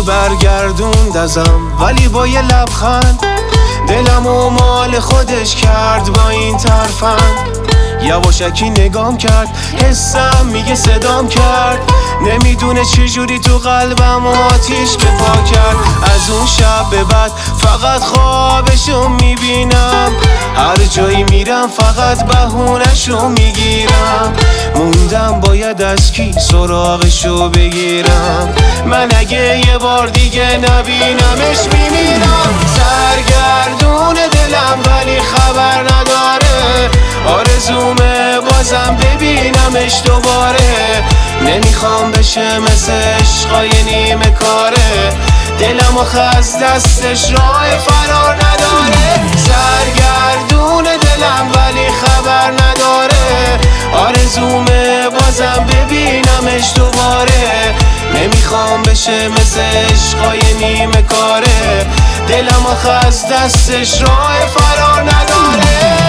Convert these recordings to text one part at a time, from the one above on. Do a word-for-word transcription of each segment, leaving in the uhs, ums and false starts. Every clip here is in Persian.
برگردوند ازم ولی با یه لبخند دلم و مال خودش کرد با این ترفند. یواشکی نگام کرد حسم میگه صدام کرد، نمیدونه چجوری تو قلبم آتیش به پا کرد. از اون شب به بعد فقط خوابشو میبینم، هر جایی میرم فقط بهونشو میگیرم. موندم باید از کی سراغشو بگیرم، من اگه یه بار دیگه نبینمش میمیرم. سرگردون دلم ولی خبر نداره، آرزومه بازم ببینمش دوباره. نمیخوام بشه مثل عشقای نیمه کاره، دلم آخه از دستش راه فرار نداره. سرگردون دلم ولی خبر نداره، آرزومه بازم ببینمش دوباره. نمیخوام بشه مثل عشقای نیمه کاره، دلم آخه از دستش راه فرار نداره.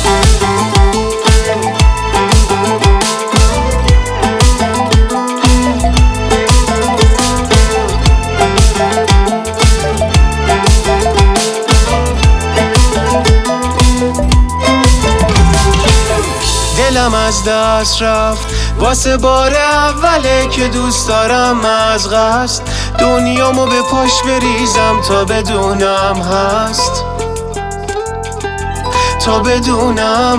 دلم از دست رفت واسه بار اوله که دوست دارم از قصد دنیامو به پاش بریزم تا بدونم هست، تا بدونم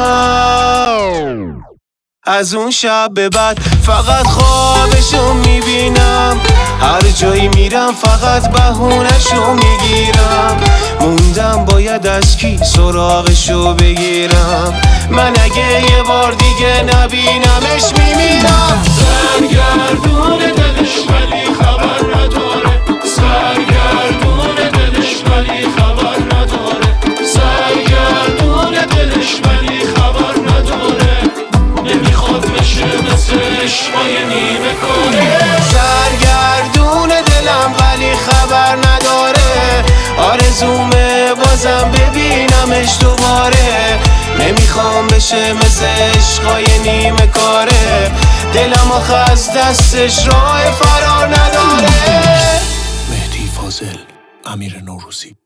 هست. از اون شب به بعد فقط خوابشو میبینم، هر جایی میرم فقط بهونشو میگیرم. موندم باید از کی سراغشو بگیرم، من اگه یه بار دیگه نبینمش میمیرم. سرگردون دلش ولی خبر نداره، سرگردون دلش ولی خبر نداره، سرگردون دلش ولی خبر نداره. نمیخواد بشه مثل عشقای نیمه کاره. سرگردون دلم ولی خبر نداره، آرزومه بازم ببینمش دوباره. نمیخوام بشه مثل عشقای نیمه کاره، دلم آخه از دستش راه فرار نداره. مهدی فاضل، امیر نوروزی.